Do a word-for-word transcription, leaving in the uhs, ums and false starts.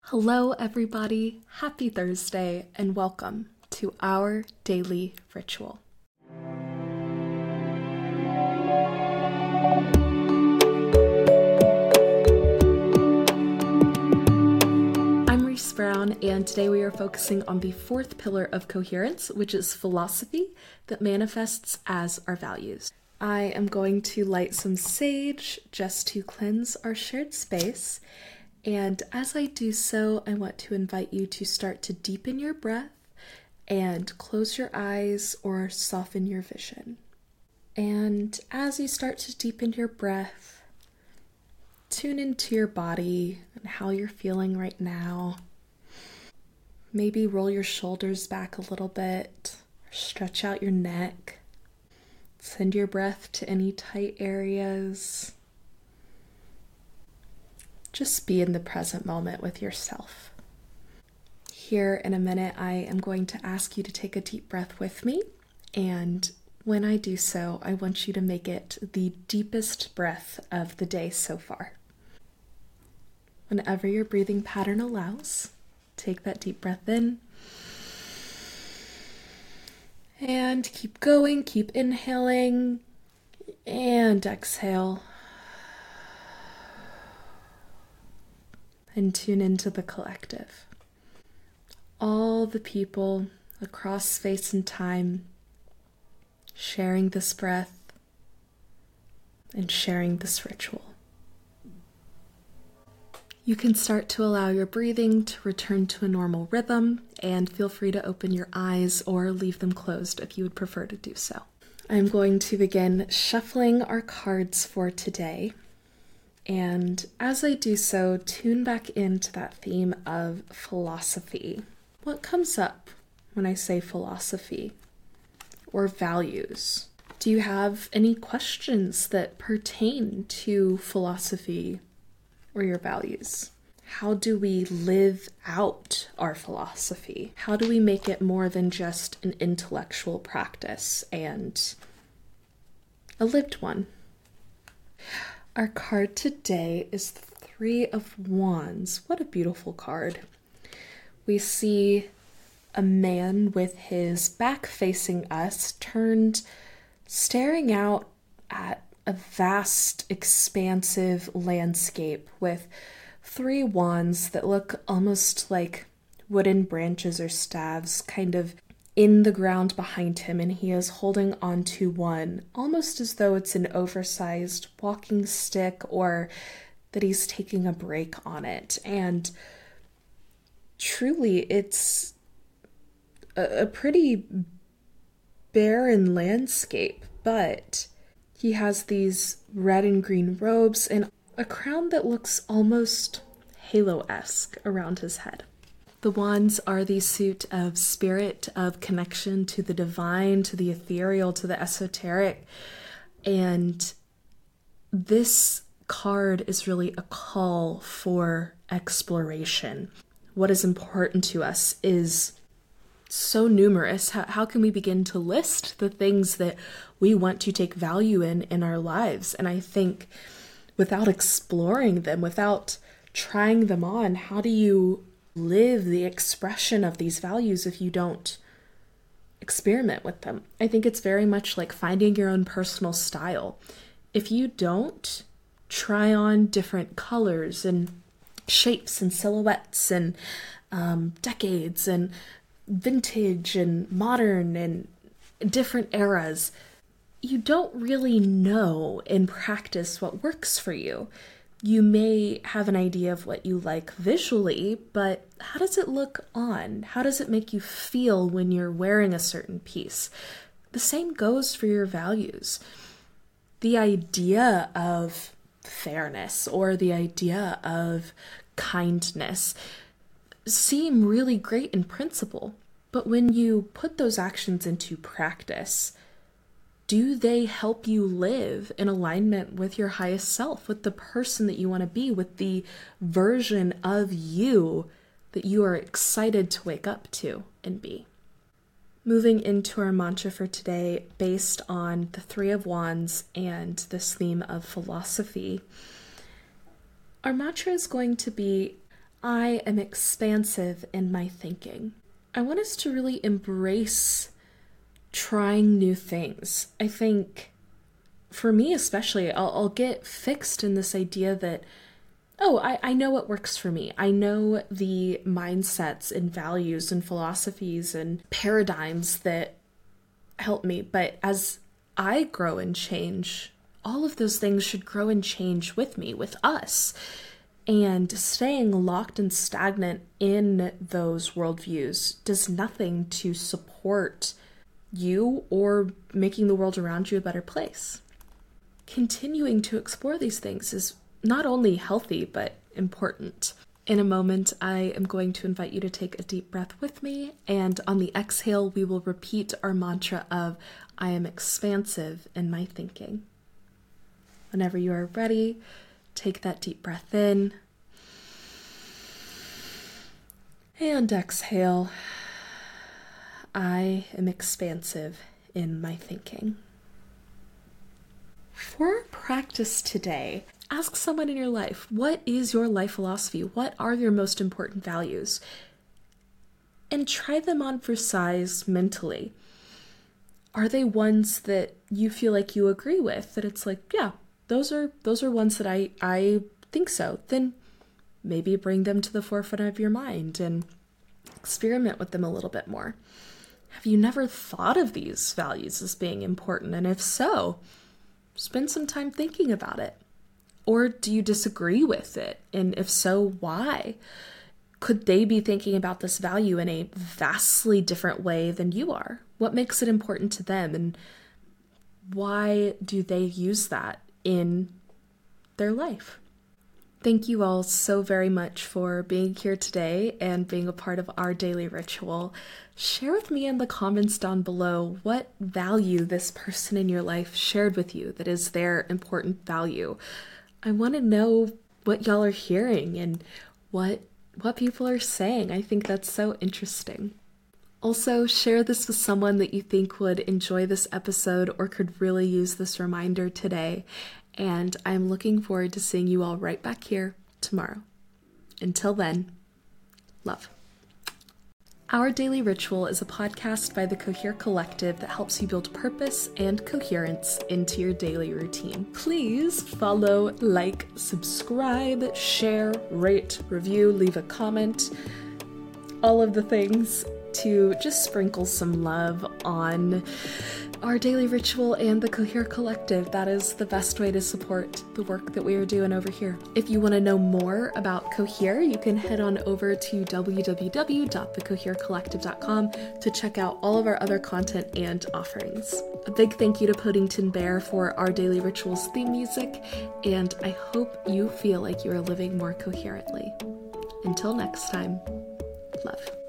Hello, everybody. Happy Thursday, and welcome to our daily ritual. I'm Reese Brown, and today we are focusing on the fourth pillar of coherence, which is philosophy that manifests as our values. I am going to light some sage just to cleanse our shared space. And as I do so, I want to invite you to start to deepen your breath and close your eyes or soften your vision. And as you start to deepen your breath, tune into your body and how you're feeling right now. Maybe roll your shoulders back a little bit, or stretch out your neck. Send your breath to any tight areas. Just be in the present moment with yourself. Here in a minute, I am going to ask you to take a deep breath with me. And when I do so, I want you to make it the deepest breath of the day so far. Whenever your breathing pattern allows, take that deep breath in. And keep going, keep inhaling, and exhale. And tune into the collective. All the people across space and time sharing this breath and sharing this ritual. You can start to allow your breathing to return to a normal rhythm, and feel free to open your eyes or leave them closed if you would prefer to do so. I'm going to begin shuffling our cards for today. And as I do so, tune back into that theme of philosophy. What comes up when I say philosophy or values? Do you have any questions that pertain to philosophy or your values? How do we live out our philosophy? How do we make it more than just an intellectual practice and a lived one? Our card today is the Three of Wands. What a beautiful card. We see a man with his back facing us, turned, staring out at a vast, expansive landscape with three wands that look almost like wooden branches or staves kind of in the ground behind him, and he is holding onto one, almost as though it's an oversized walking stick or that he's taking a break on it. And truly, it's a, a pretty barren landscape, but he has these red and green robes and a crown that looks almost halo-esque around his head. The wands are the suit of spirit, of connection to the divine, to the ethereal, to the esoteric. And this card is really a call for exploration. What is important to us is so numerous. How, how can we begin to list the things that we want to take value in in our lives? And I think without exploring them, without trying them on, how do you live the expression of these values if you don't experiment with them? I think it's very much like finding your own personal style. If you don't try on different colors and shapes and silhouettes and um, decades and vintage and modern and different eras, you don't really know in practice what works for you. You may have an idea of what you like visually, but how does it look on? How does it make you feel when you're wearing a certain piece? The same goes for your values. The idea of fairness or the idea of kindness seem really great in principle, but when you put those actions into practice, do they help you live in alignment with your highest self, with the person that you want to be, with the version of you that you are excited to wake up to and be? Moving into our mantra for today, based on the Three of Wands and this theme of philosophy, our mantra is going to be, I am expansive in my thinking. I want us to really embrace trying new things. I think, for me especially, I'll, I'll get fixed in this idea that, oh, I, I know what works for me. I know the mindsets and values and philosophies and paradigms that help me. But as I grow and change, all of those things should grow and change with me, with us. And staying locked and stagnant in those worldviews does nothing to support you or making the world around you a better place. Continuing to explore these things is not only healthy, but important. In a moment, I am going to invite you to take a deep breath with me, and on the exhale, we will repeat our mantra of, I am expansive in my thinking. Whenever you are ready, take that deep breath in, and exhale. I am expansive in my thinking. For our practice today, ask someone in your life, what is your life philosophy? What are your most important values? And try them on for size mentally. Are they ones that you feel like you agree with? That it's like, yeah, those are those are ones that I, I think so. Then maybe bring them to the forefront of your mind and experiment with them a little bit more. Have you never thought of these values as being important? And if so, spend some time thinking about it. Or do you disagree with it? And if so, why? Could they be thinking about this value in a vastly different way than you are? What makes it important to them? And why do they use that in their life? Thank you all so very much for being here today and being a part of our daily ritual. Share with me in the comments down below what value this person in your life shared with you that is their important value. I want to know what y'all are hearing and what what people are saying. I think that's so interesting. Also, share this with someone that you think would enjoy this episode or could really use this reminder today. And I'm looking forward to seeing you all right back here tomorrow. Until then, love. Our Daily Ritual is a podcast by the Cohere Collective that helps you build purpose and coherence into your daily routine. Please follow, like, subscribe, share, rate, review, leave a comment, all of the things to just sprinkle some love on our Daily Ritual and the Cohere Collective. That is the best way to support the work that we are doing over here. If you want to know more about Cohere, you can head on over to w w w dot the cohere collective dot com to check out all of our other content and offerings. A big thank you to Podington Bear for our Daily Rituals theme music, and I hope you feel like you are living more coherently. Until next time, love.